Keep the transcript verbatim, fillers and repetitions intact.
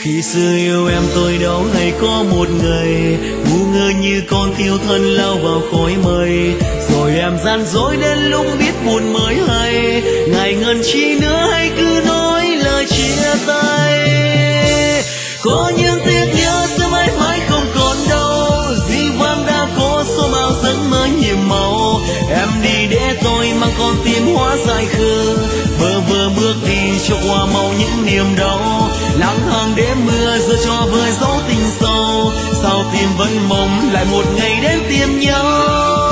Khi xưa yêu em tôi đâu hay có một ngày ngu ngơ như con thiêu thân lao vào khói mây, rồi em gian dối đến lúc biết buồn mới hay ngại ngần chi nữa hay cứ nói lời chia tay. Có những tiếc nhớ sẽ mãi mãi không còn đâu, dĩ vãng đã có số bao giấc mơ nhiệm màu. Em đi để tôi mang con tim hóa dài khờ, vơ vơ bước đi cho qua mau những niềm đau. Lang thang đêm mưa giờ cho vơi dấu tình sâu, sao tim vẫn mong lại một ngày đến tìm nhau.